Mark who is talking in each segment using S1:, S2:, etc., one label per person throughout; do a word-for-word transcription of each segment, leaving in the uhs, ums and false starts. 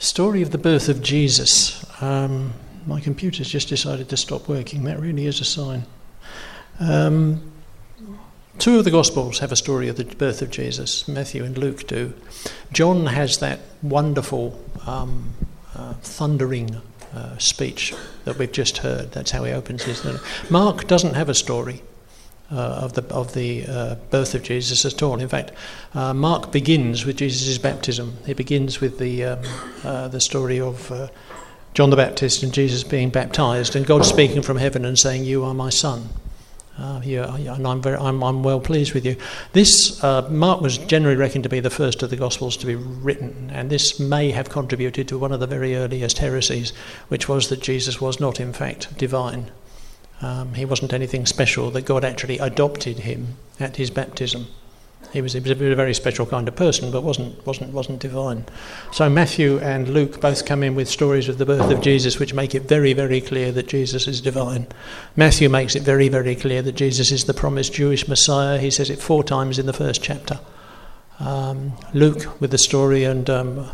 S1: Story of the birth of Jesus. Um, my computer's just decided to stop working. That really is a sign. Um, two of the Gospels have a story of the birth of Jesus. Matthew and Luke do. John has that wonderful um, uh, thundering uh, speech that we've just heard. That's how he opens his. Mark doesn't have a story Uh, of the of the uh, birth of Jesus at all. In fact, uh, Mark begins with Jesus' baptism. He begins with the um, uh, the story of uh, John the Baptist and Jesus being baptized, and God speaking from heaven and saying, "You are my son, uh, you are, and I'm very I'm, I'm well pleased with you." This uh, Mark was generally reckoned to be the first of the Gospels to be written, and this may have contributed to one of the very earliest heresies, which was that Jesus was not in fact divine. Um, he wasn't anything special, that God actually adopted him at his baptism. He was, he was a very special kind of person, but wasn't wasn't wasn't divine. So Matthew and Luke both come in with stories of the birth of Jesus, which make it very, very clear that Jesus is divine. Matthew makes it very, very clear that Jesus is the promised Jewish Messiah. He says it four times in the first chapter. Um, Luke with the story and um,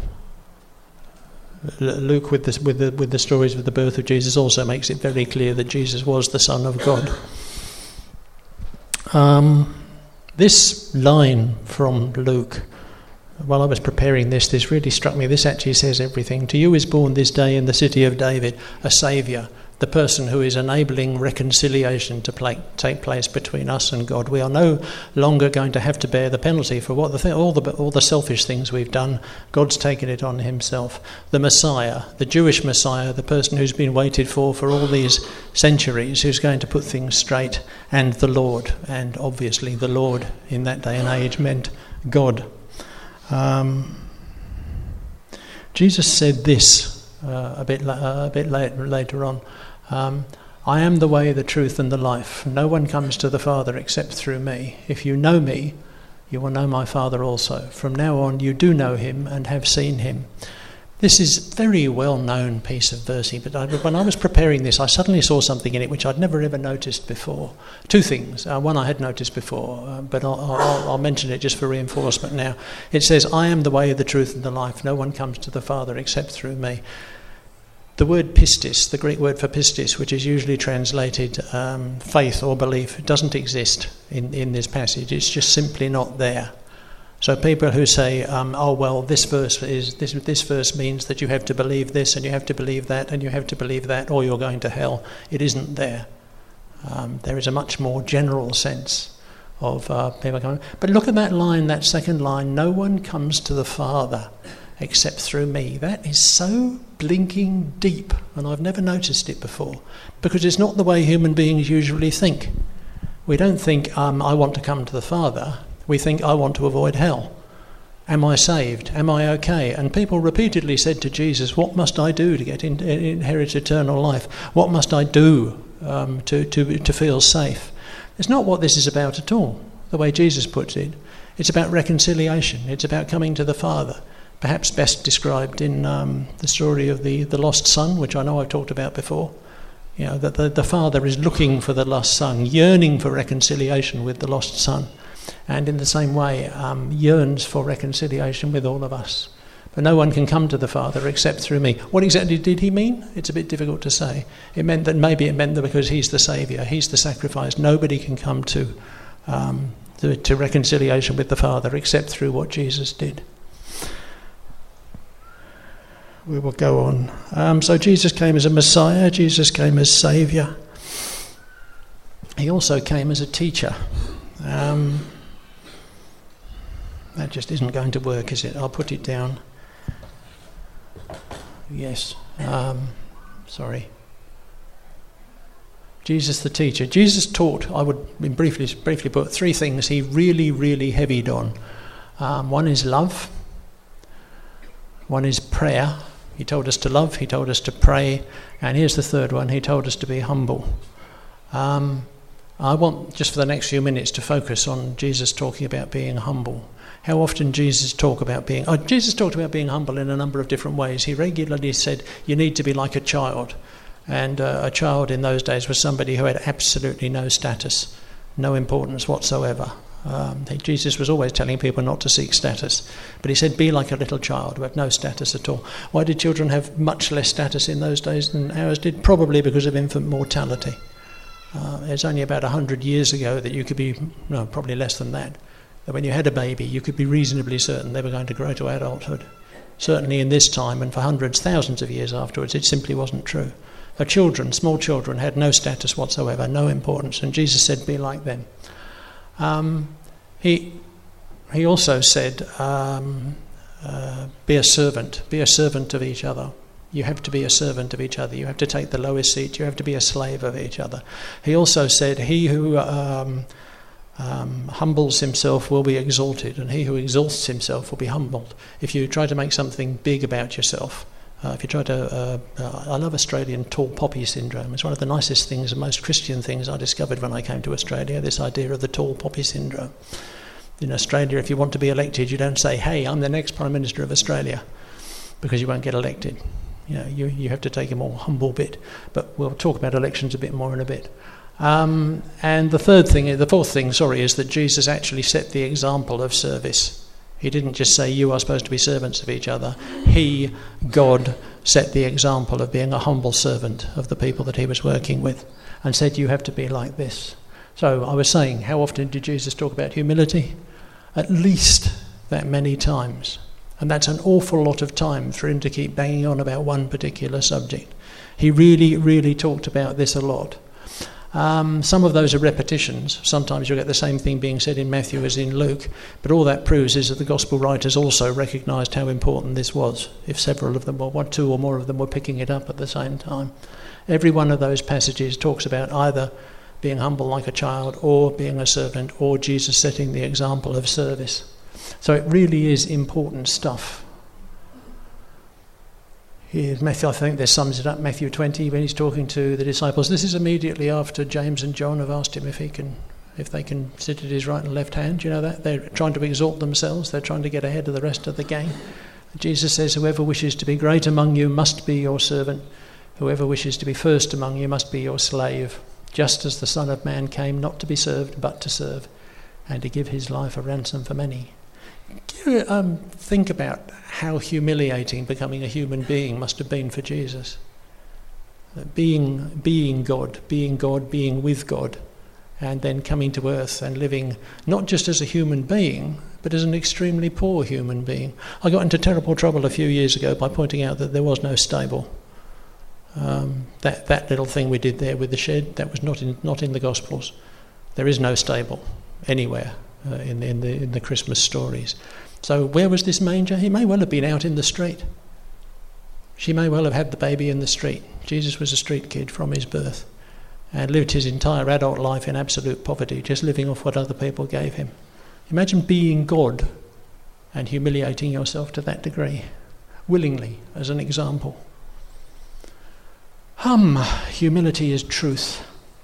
S1: Luke with the, with the with the stories of the birth of Jesus also makes it very clear that Jesus was the Son of God. Um, this line from Luke, while I was preparing this, this really struck me. This actually says everything. To you is born this day in the city of David a Saviour, the person who is enabling reconciliation to play, take place between us and God. We are no longer going to have to bear the penalty for what the th- all the all the selfish things we've done. God's taken it on himself. The Messiah, the Jewish Messiah, the person who's been waited for for all these centuries, who's going to put things straight, and the Lord. And obviously the Lord in that day and age meant God. Um, Jesus said this uh, a bit uh, a bit late, later on. Um, I am the way, the truth and the life. No one comes to the Father except through me. If you know me, you will know my Father also. From now on you do know him and have seen him. This is a very well-known piece of verse, but I, when I was preparing this, I suddenly saw something in it which I'd never ever noticed before. Two things. Uh, one I had noticed before, uh, but I'll, I'll, I'll mention it just for reinforcement now. It says, I am the way, the truth and the life. No one comes to the Father except through me. The word pistis, the Greek word for pistis, which is usually translated um, faith or belief, doesn't exist in, in this passage. It's just simply not there. So people who say, um, oh, well, this verse is this this verse means that you have to believe this and you have to believe that and you have to believe that or you're going to hell, it isn't there. Um, there is a much more general sense of uh, people coming. But look at that line, that second line, no one comes to the Father except through me. That is so blinking deep, and I've never noticed it before, because it's not the way human beings usually think. We don't think, um, I want to come to the Father. We think, I want to avoid hell. Am I saved? Am I okay? And people repeatedly said to Jesus, what must I do to get in, inherit eternal life? What must I do um, to, to, to feel safe? It's not what this is about at all, the way Jesus puts it. It's about reconciliation. It's about coming to the Father. Perhaps best described in um, the story of the, the lost son, which I know I've talked about before. You know, that the, the father is looking for the lost son, yearning for reconciliation with the lost son, and in the same way um, yearns for reconciliation with all of us. But no one can come to the Father except through me. What exactly did he mean? It's a bit difficult to say. It meant that maybe it meant that because he's the Saviour, he's the sacrifice, nobody can come to, um, to, to reconciliation with the Father except through what Jesus did. We will go on. Um, so Jesus came as a Messiah. Jesus came as Saviour. He also came as a teacher. Um, that just isn't going to work, is it? I'll put it down. Yes. Um, sorry. Jesus the teacher. Jesus taught, I would briefly, briefly put three things he really, really heavied on. Um, one is love. One is prayer. He told us to love, he told us to pray, and here's the third one, he told us to be humble. Um, I want, just for the next few minutes, to focus on Jesus talking about being humble. How often Jesus talk about being... Oh, Jesus talked about being humble in a number of different ways. He regularly said, you need to be like a child. And uh, a child in those days was somebody who had absolutely no status, no importance whatsoever. Um, Jesus was always telling people not to seek status, but he said, be like a little child who had no status at all. Why did children have much less status in those days than ours did? Probably because of infant mortality. Uh, it's only about one hundred years ago that you could be, no, probably less than that, that when you had a baby, you could be reasonably certain they were going to grow to adulthood. Certainly in this time, and for hundreds, thousands of years afterwards, it simply wasn't true. So children, small children, had no status whatsoever, no importance, and Jesus said, be like them. Um, he he also said, um, uh, be a servant, be a servant of each other. You have to be a servant of each other. You have to take the lowest seat. You have to be a slave of each other. He also said, he who um, um, humbles himself will be exalted, and he who exalts himself will be humbled. If you try to make something big about yourself, Uh, if you try to, uh, uh, I love Australian tall poppy syndrome. It's one of the nicest things and most Christian things I discovered when I came to Australia, this idea of the tall poppy syndrome. In Australia, if you want to be elected, you don't say, hey, I'm the next Prime Minister of Australia, because you won't get elected. You know, you, you have to take a more humble bit. But we'll talk about elections a bit more in a bit. Um, and the third thing, the fourth thing, sorry, is that Jesus actually set the example of service. He didn't just say you are supposed to be servants of each other. He, God, set the example of being a humble servant of the people that he was working with and said you have to be like this. So I was saying, how often did Jesus talk about humility? At least that many times. And that's an awful lot of time for him to keep banging on about one particular subject. He really, really talked about this a lot. Um, some of those are repetitions. Sometimes you'll get the same thing being said in Matthew as in Luke, but all that proves is that the gospel writers also recognised how important this was, if several of them, or one, two or more of them were picking it up at the same time. Every one of those passages talks about either being humble like a child or being a servant, or Jesus setting the example of service. So it really is important stuff. Here's Matthew, I think this sums it up, Matthew twenty, when he's talking to the disciples. This is immediately after James and John have asked him if he can, if they can sit at his right and left hand. You know that? They're trying to exalt themselves. They're trying to get ahead of the rest of the gang. Jesus says, whoever wishes to be great among you must be your servant. Whoever wishes to be first among you must be your slave. Just as the Son of Man came not to be served, but to serve, and to give his life a ransom for many. Um, think about how humiliating becoming a human being must have been for Jesus. Being, being God, being God, being with God, and then coming to earth and living not just as a human being, but as an extremely poor human being. I got into terrible trouble a few years ago by pointing out that there was no stable. Um, that, that little thing we did there with the shed, that was not in, not in the Gospels. There is no stable anywhere. Uh, in, in the in the Christmas stories. So where was this manger? He may well have been out in the street. She may well have had the baby in the street. Jesus was a street kid from his birth and lived his entire adult life in absolute poverty, just living off what other people gave him. Imagine being God and humiliating yourself to that degree, willingly, as an example. Hum, humility is truth.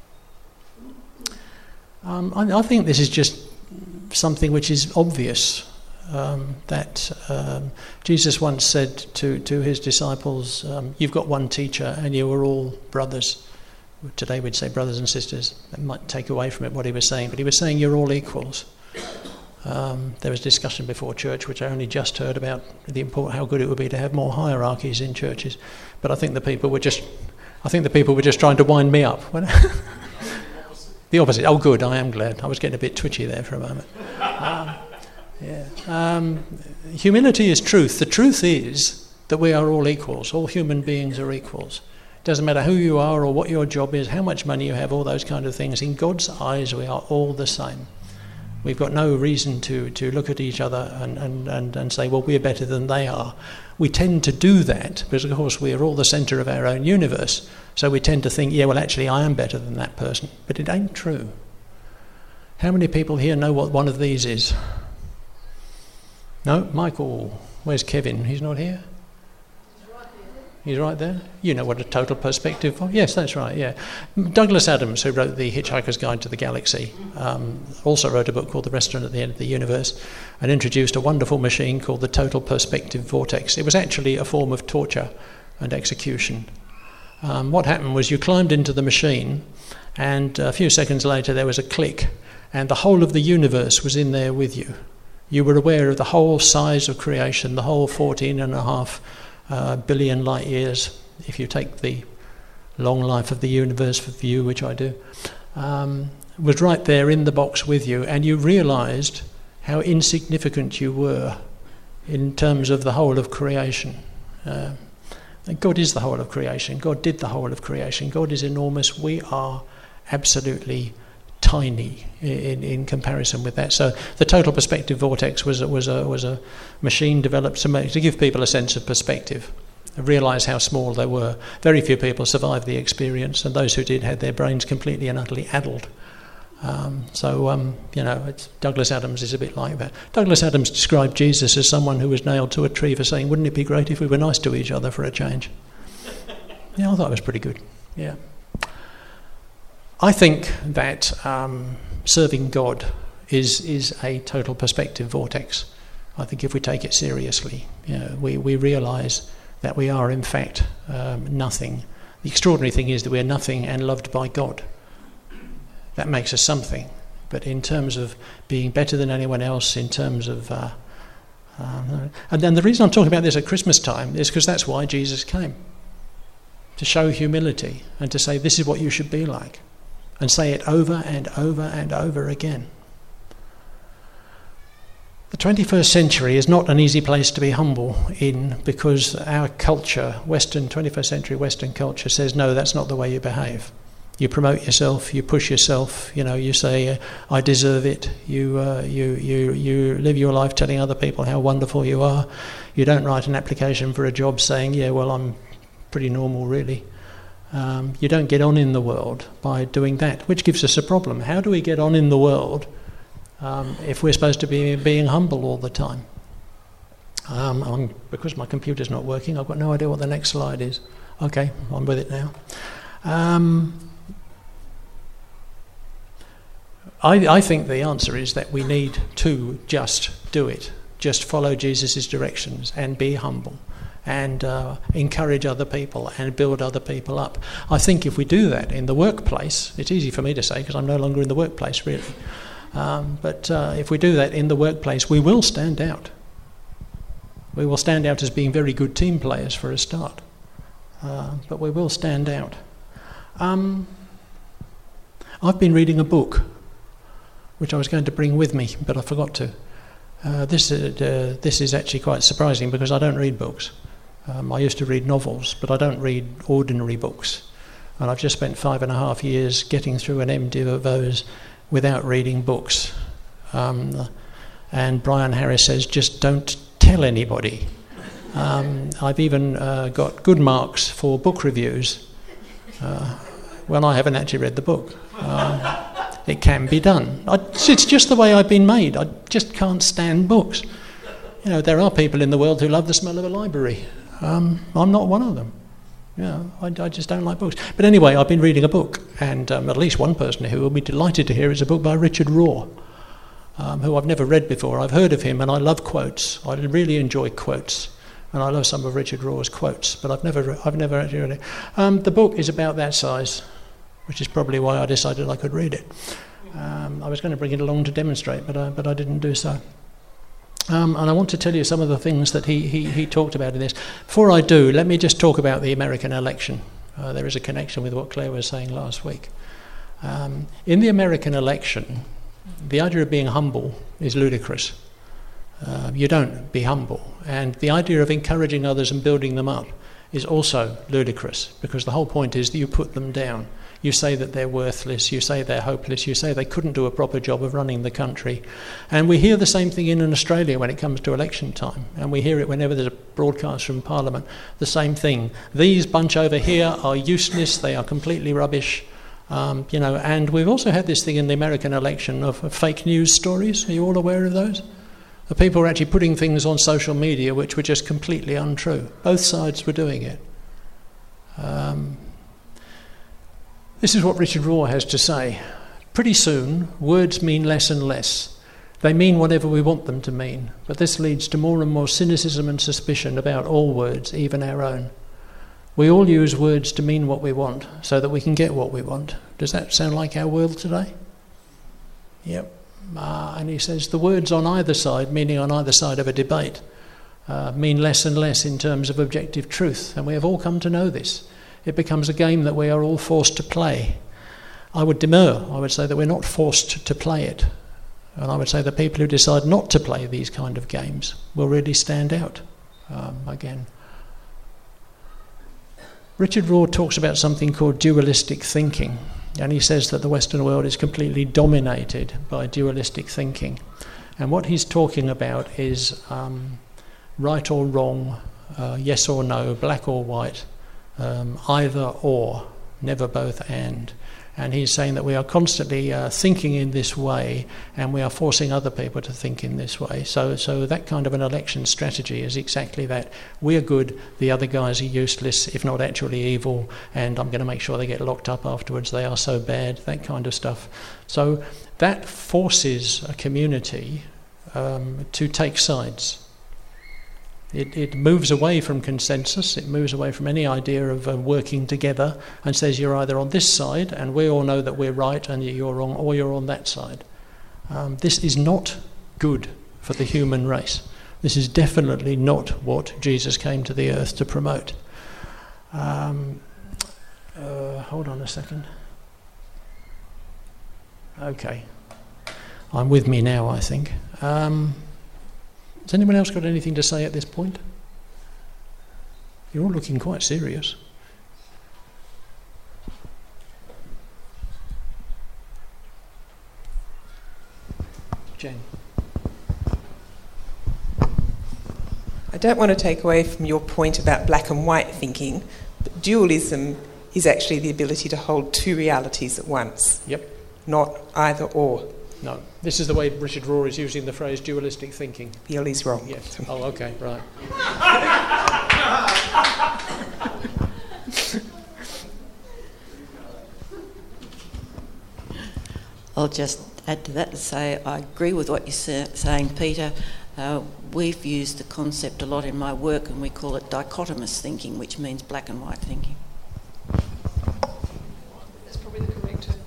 S1: Um, I, I think this is just something which is obvious, um, that um, Jesus once said to, to his disciples, um, you've got one teacher and you are all brothers. Today we'd say brothers and sisters. That might take away from it what he was saying, but he was saying you're all equals. Um, there was discussion before church, which I only just heard about, the import, how good it would be to have more hierarchies in churches. But I think the people were just, I think the people were just trying to wind me up. The opposite. Oh, good. I am glad. I was getting a bit twitchy there for a moment. Um, yeah. Um, humility is truth. The truth is that we are all equals. All human beings are equals. It doesn't matter who you are or what your job is, how much money you have, all those kind of things. In God's eyes, we are all the same. We've got no reason to, to look at each other and, and, and, and say, well, we're better than they are. We tend to do that because, of course, we are all the centre of our own universe. So we tend to think, yeah, well, actually, I am better than that person. But it ain't true. How many people here know what one of these is? No? Michael. Where's Kevin? He's not here? He's right there. He's right there? You know what a total perspective... Oh, yes, that's right, yeah. Douglas Adams, who wrote The Hitchhiker's Guide to the Galaxy, um, also wrote a book called The Restaurant at the End of the Universe and introduced a wonderful machine called the Total Perspective Vortex. It was actually a form of torture and execution. Um, what happened was you climbed into the machine and a few seconds later there was a click and the whole of the universe was in there with you. You were aware of the whole size of creation, the whole fourteen and a half uh, billion light years, if you take the long life of the universe for view, which I do, um, was right there in the box with you, and you realised how insignificant you were in terms of the whole of creation. Uh, God is the whole of creation. God did the whole of creation. God is enormous. We are absolutely tiny in, in comparison with that. So the total perspective vortex was was a was a machine developed to make, to give people a sense of perspective, realise how small they were. Very few people survived the experience, and those who did had their brains completely and utterly addled. Um, so, um, you know, it's, Douglas Adams is a bit like that. Douglas Adams described Jesus as someone who was nailed to a tree for saying, wouldn't it be great if we were nice to each other for a change? Yeah, I thought it was pretty good. Yeah. I think that um, serving God is is a total perspective vortex. I think if we take it seriously, you know, we, we realise that we are in fact um, nothing. The extraordinary thing is that we're nothing and loved by God. That makes us something. But in terms of being better than anyone else, in terms of... Uh, uh, and then the reason I'm talking about this at Christmas time is because that's why Jesus came. To show humility and to say this is what you should be like. And say it over and over and over again. The twenty-first century is not an easy place to be humble in, because our culture, Western, twenty-first century Western culture, says no, that's not the way you behave. You promote yourself, you push yourself, you know, you say, I deserve it. You, uh, you, you, you live your life telling other people how wonderful you are. You don't write an application for a job saying, yeah, well, I'm pretty normal, really. Um, you don't get on in the world by doing that, which gives us a problem. How do we get on in the world um, if we're supposed to be being humble all the time? Um, I'm, because my computer's not working, I've got no idea what the next slide is. Okay, I'm with it now. Um, I, I think the answer is that we need to just do it. Just follow Jesus' directions and be humble. And uh, encourage other people and build other people up. I think if we do that in the workplace, it's easy for me to say because I'm no longer in the workplace really, um, but uh, if we do that in the workplace, we will stand out. We will stand out as being very good team players for a start, uh, but we will stand out. Um, I've been reading a book, which I was going to bring with me, but I forgot to. Uh, this, uh, this is actually quite surprising because I don't read books. Um, I used to read novels, but I don't read ordinary books. And I've just spent five and a half years getting through an M Div of those without reading books. Um, and Brian Harris says, just don't tell anybody. Um, I've even uh, got good marks for book reviews uh, when I haven't actually read the book. Uh, it can be done. I, it's just the way I've been made. I just can't stand books. You know, there are people in the world who love the smell of a library. Um, I'm not one of them. Yeah, I, I just don't like books. But anyway, I've been reading a book, and um, at least one person who will be delighted to hear is a book by Richard Rohr, um, who I've never read before. I've heard of him, and I love quotes. I really enjoy quotes, and I love some of Richard Rohr's quotes, but I've never, I've never actually read it. Um, the book is about that size, which is probably why I decided I could read it. Um, I was going to bring it along to demonstrate, but I, but I didn't do so. Um, and I want to tell you some of the things that he, he, he talked about in this. Before I do, let me just talk about the American election. Uh, there is a connection with what Claire was saying last week. Um, in the American election, the idea of being humble is ludicrous. Uh, you don't be humble. And the idea of encouraging others and building them up is also ludicrous, because the whole point is that you put them down. You say that they're worthless, you say they're hopeless, you say they couldn't do a proper job of running the country. And we hear the same thing in Australia when it comes to election time, and we hear it whenever there's a broadcast from Parliament, the same thing. These bunch over here are useless, they are completely rubbish. Um, you know, and we've also had this thing in the American election of, of fake news stories. Are you all aware of those? The people were actually putting things on social media which were just completely untrue. Both sides were doing it. Um, This is what Richard Rohr has to say. Pretty soon, words mean less and less. They mean whatever we want them to mean, but this leads to more and more cynicism and suspicion about all words, even our own. We all use words to mean what we want, so that we can get what we want. Does that sound like our world today? Yep. Uh, and he says the words on either side, meaning on either side of a debate, uh, mean less and less in terms of objective truth. And we have all come to know this. It becomes a game that we are all forced to play. I would demur. I would say that we're not forced to play it. And I would say the people who decide not to play these kind of games will really stand out um, again. Richard Rohr talks about something called dualistic thinking. And he says that the Western world is completely dominated by dualistic thinking. And what he's talking about is um, right or wrong, uh, yes or no, black or white, um, either or, never both and. And he's saying that we are constantly uh, thinking in this way, and we are forcing other people to think in this way. So, so that kind of an election strategy is exactly that. We are good, the other guys are useless, if not actually evil, and I'm going to make sure they get locked up afterwards. They are so bad, that kind of stuff. So that forces a community um, to take sides. It, it moves away from consensus, it moves away from any idea of uh, working together, and says you're either on this side and we all know that we're right and you're wrong, or you're on that side. Um, this is not good for the human race. This is definitely not what Jesus came to the earth to promote. Um, uh, hold on a second. Okay. I'm with me now, I think. Um, Has anyone else got anything to say at this point? You're all looking quite serious. Jane.
S2: I don't want to take away from your point about black and white thinking, but dualism is actually the ability to hold two realities at once.
S1: Yep.
S2: Not either or.
S1: No, this is the way Richard Rohr is using the phrase dualistic thinking.
S2: Bill is wrong.
S1: Yes. Oh, okay, right.
S3: I'll just add to that and say I agree with what you're saying, Peter. Uh, we've used the concept a lot in my work, and we call it dichotomous thinking, which means black and white thinking.
S4: That's probably the correct term.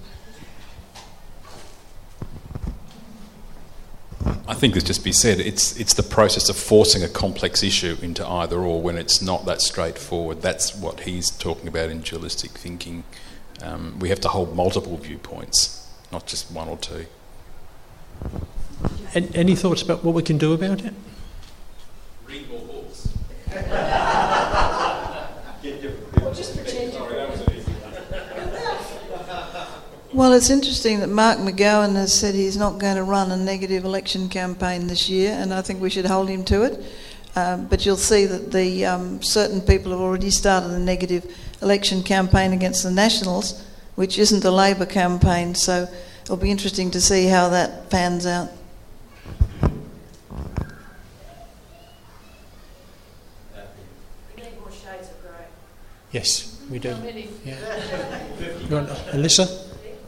S5: I think this just be said, it's it's the process of forcing a complex issue into either or when it's not that straightforward. That's what he's talking about in dualistic thinking. Um, we have to hold multiple viewpoints, not just one or two.
S1: And any thoughts about what we can do about it?
S5: Read more books.
S4: Or just pretend you're
S6: Well, it's interesting that Mark McGowan has said he's not going to run a negative election campaign this year, and I think we should hold him to it. Um, but you'll see that the um, certain people have already started a negative election campaign against the Nationals, which isn't a Labor campaign, so it'll be interesting to see how that pans out.
S4: We need more shades of grey.
S1: Yes, we do.
S4: How many?
S1: Yeah. You want, Alyssa?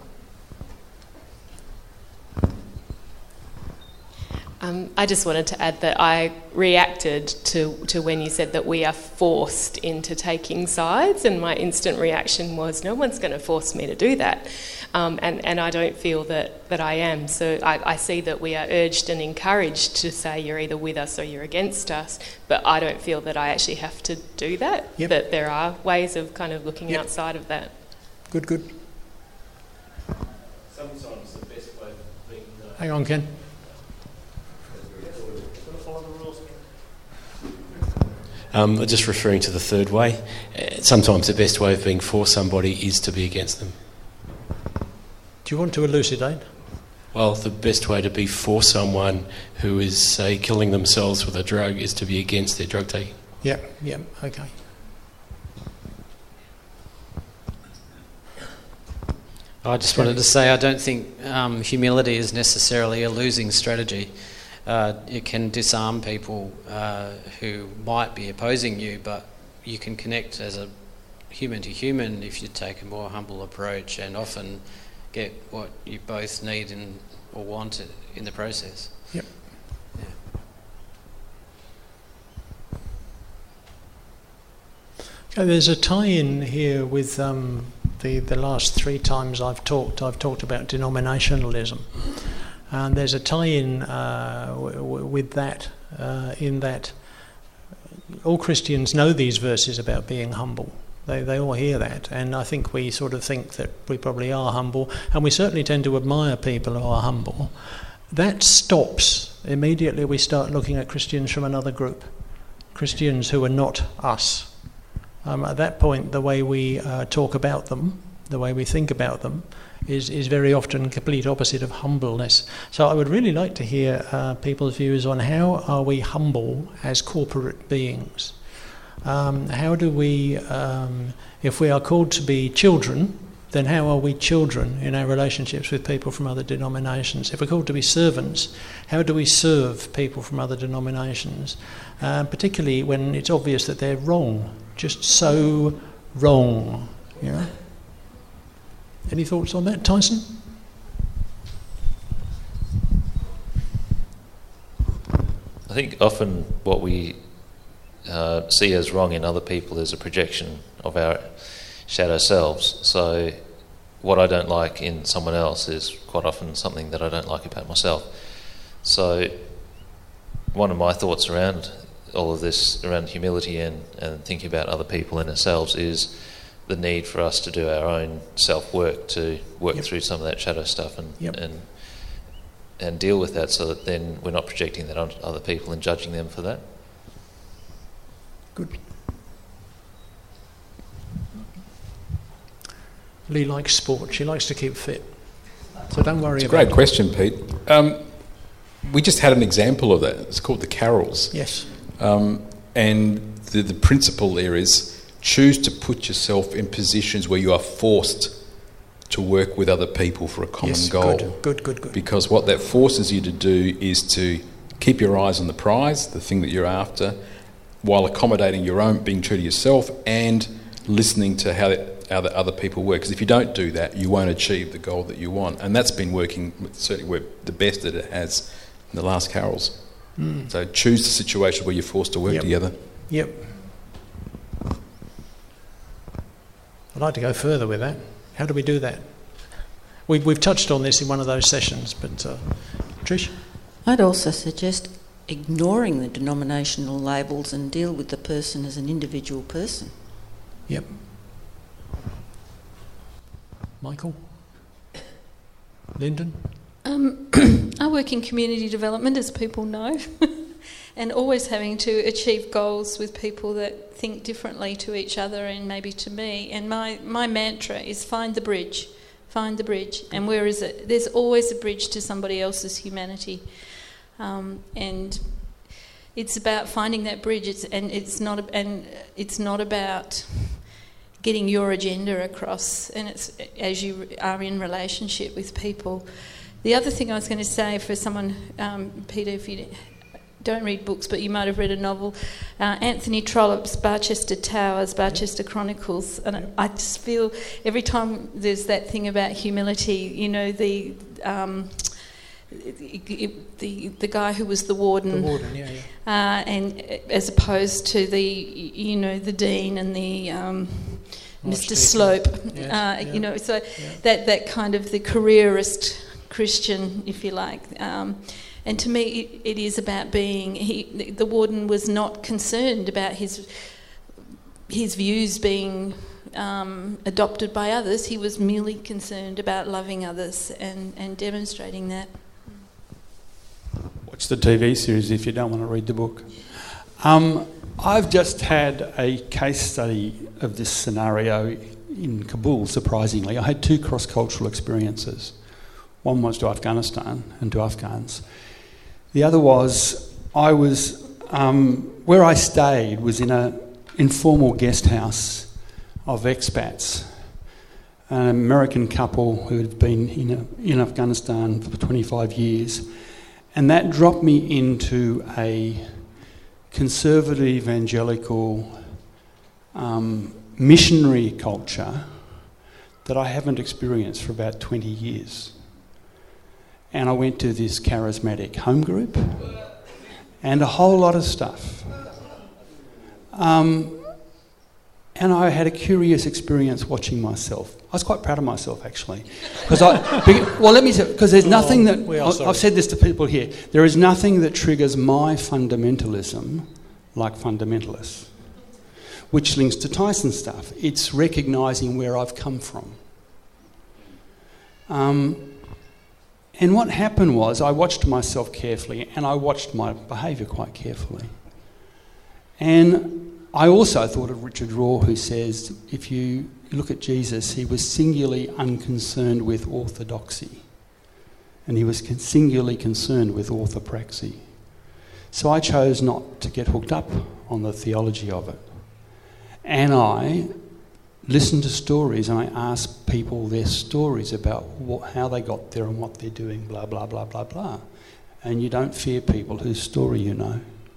S7: Um, I just wanted to add that I reacted to, to when you said that we are forced into taking sides, and my instant reaction was, no one's going to force me to do that. Um, and, and I don't feel that, that I am. So I, I see that we are urged and encouraged to say you're either with us or you're against us, but I don't feel that I actually have to do that,
S1: yep.
S7: that there are ways of kind of looking
S1: yep.
S7: outside of that.
S1: Good, good.
S8: Sometimes the best way of being... Uh,
S1: Hang on, Ken.
S8: Um, just referring to the third way, uh, sometimes the best way of being for somebody is to be against them.
S1: Do you want to elucidate?
S8: Well, the best way to be for someone who is, say, killing themselves with a drug is to be against their drug taking.
S1: Yeah, yeah, okay.
S9: I just wanted to say I don't think um, humility is necessarily a losing strategy. Uh, it can disarm people uh, who might be opposing you, but you can connect as a human to human if you take a more humble approach, and often get what you both need and or want in the process.
S1: Yep.
S9: Yeah.
S1: Okay, there's a tie-in here with um, the the last three times I've talked. I've talked about denominationalism. And there's a tie-in uh, w- w- with that, uh, in that all Christians know these verses about being humble. They they all hear that, and I think we sort of think that we probably are humble, and we certainly tend to admire people who are humble. That stops immediately we start looking at Christians from another group, Christians who are not us. Um, at that point, the way we uh, talk about them, the way we think about them, is, is very often complete opposite of humbleness. So I would really like to hear uh, people's views on how are we humble as corporate beings. Um, how do we, um, if we are called to be children, then how are we children in our relationships with people from other denominations? If we're called to be servants, how do we serve people from other denominations? Uh, particularly when it's obvious that they're wrong, just so wrong, you know? Any thoughts on that, Tyson?
S10: I think often what we uh, see as wrong in other people is a projection of our shadow selves. So what I don't like in someone else is quite often something that I don't like about myself. So one of my thoughts around all of this, around humility and, and thinking about other people and ourselves, is the need for us to do our own self-work, to work yep. through some of that shadow stuff and,
S1: yep.
S10: and and deal with that, so that then we're not projecting that on other people and judging them for that.
S1: Good. Lee likes sport. She likes to keep fit. So don't worry
S5: it's
S1: about it.
S5: It's a great question, Pete. Um, we just had an example of that. It's called the Carols.
S1: Yes.
S5: Um, and the, the principle there is choose to put yourself in positions where you are forced to work with other people for a common
S1: yes,
S5: goal.
S1: Good, good, good, good.
S5: Because what that forces you to do is to keep your eyes on the prize, the thing that you're after, while accommodating your own, being true to yourself, and listening to how, that, how the other people work. Because if you don't do that, you won't achieve the goal that you want. And that's been working, certainly worked the best that it has in the last Carols. Mm. So choose the situation where you're forced to work
S1: yep.
S5: together.
S1: Yep. I'd like to go further with that. How do we do that? We've, we've touched on this in one of those sessions, but uh, Trish?
S3: I'd also suggest ignoring the denominational labels and deal with the person as an individual person.
S1: Yep. Michael? Lyndon?
S11: Um, I work in community development, as people know, and always having to achieve goals with people that think differently to each other and maybe to me. And my, my mantra is find the bridge, find the bridge. And where is it? There's always a bridge to somebody else's humanity. Um, and it's about finding that bridge. It's, and it's not and it's not about getting your agenda across. And it's as you are in relationship with people. The other thing I was going to say for someone, um, Peter, if you don't read books, but you might have read a novel, uh, Anthony Trollope's Barchester Towers, Barchester Chronicles, and I just feel every time there's that thing about humility, you know, the um, the, the the guy who was the warden,
S1: the warden, yeah, yeah.
S11: Uh, and as opposed to the you know the dean and the um, Mister Slope,
S1: yes,
S11: uh,
S1: yeah.
S11: you know, so
S1: yeah.
S11: that that kind of the careerist Christian, if you like. Um, and to me, it, it is about being... He, the warden was not concerned about his his views being um, adopted by others. He was merely concerned about loving others and, and demonstrating that.
S12: Watch the T V series if you don't want to read the book. Um, I've just had a case study of this scenario in Kabul, surprisingly. I had two cross-cultural experiences. One was to Afghanistan and to Afghans. The other was, I was, um, where I stayed was in an informal guest house of expats, an American couple who had been in, a, in Afghanistan for twenty-five years. And that dropped me into a conservative evangelical um, missionary culture that I haven't experienced for about twenty years. And I went to this charismatic home group and a whole lot of stuff. Um, and I had a curious experience watching myself. I was quite proud of myself, actually. Because I, well, let me say, because there's nothing that,
S1: we are sorry.
S12: I've said this to people here, there is nothing that triggers my fundamentalism like fundamentalists, which links to Tyson's stuff. It's recognising where I've come from. Um, and what happened was I watched myself carefully, and I watched my behaviour quite carefully. And I also thought of Richard Rohr, who says, if you look at Jesus, he was singularly unconcerned with orthodoxy, and he was singularly concerned with orthopraxy. So I chose not to get hooked up on the theology of it. And I listened to stories, and I asked people their stories about what, how they got there and what they're doing, blah, blah, blah, blah, blah. And you don't fear people whose story you know.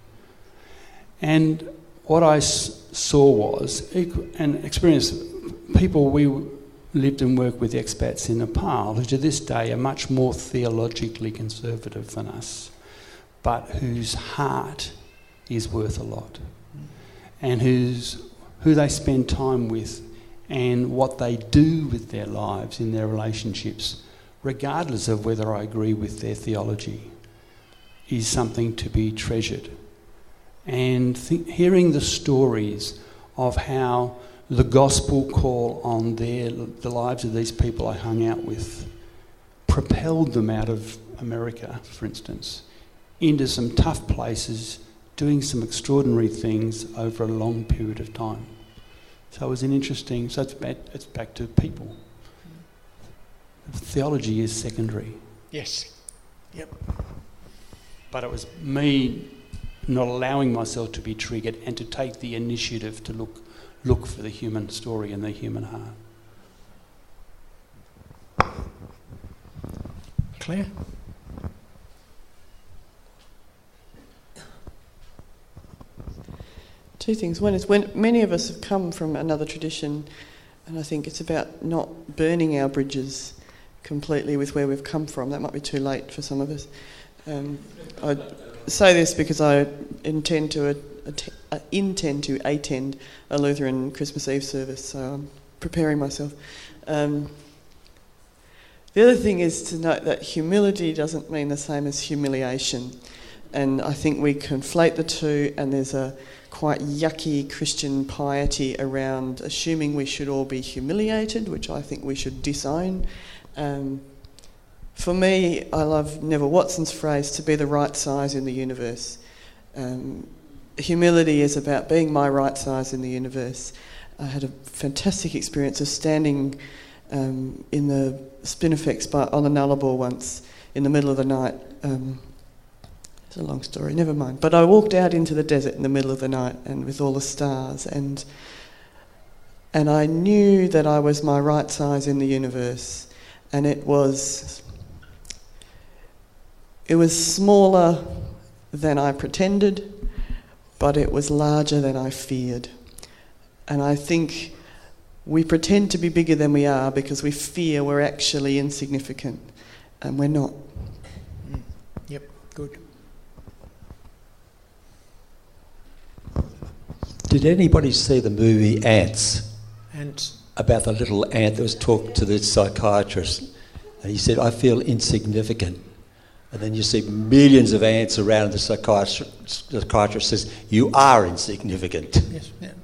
S12: And what I s- saw was, and experienced, people we lived and worked with expats in Nepal, who to this day are much more theologically conservative than us, but whose heart is worth a lot, and whose, who they spend time with and what they do with their lives in their relationships, regardless of whether I agree with their theology, is something to be treasured. And th- hearing the stories of how the gospel call on their, the lives of these people I hung out with propelled them out of America, for instance, into some tough places, doing some extraordinary things over a long period of time. So it was an interesting, so it's back, it's back to people. Theology is secondary.
S1: Yes. Yep.
S12: But it was me not allowing myself to be triggered and to take the initiative to look look for the human story and the human heart.
S1: Claire?
S13: Two things. One is when many of us have come from another tradition, and I think it's about not burning our bridges completely with where we've come from. That might be too late for some of us. Um, I say this because I intend to a, a, intend to attend a Lutheran Christmas Eve service, so I'm preparing myself. Um, the other thing is to note that humility doesn't mean the same as humiliation, and I think we conflate the two, and there's a quite yucky Christian piety around assuming we should all be humiliated, which I think we should disown. Um, for me, I love Neville Watson's phrase, to be the right size in the universe. Um, humility is about being my right size in the universe. I had a fantastic experience of standing um, in the Spinifex by, on the Nullarbor once in the middle of the night. Um, It's a long story, never mind. But I walked out into the desert in the middle of the night and with all the stars, and and I knew that I was my right size in the universe, and it was it was smaller than I pretended, but it was larger than I feared. And I think we pretend to be bigger than we are because we fear we're actually insignificant, and we're not.
S1: Mm. Yep, good.
S14: Did anybody see the movie Ants?
S1: Ants.
S14: About the little ant that was talking to the psychiatrist. And he said, I feel insignificant. And then you see millions of ants around, and the psychiatrist, psychiatrist says, you are insignificant.
S1: Yes, yeah.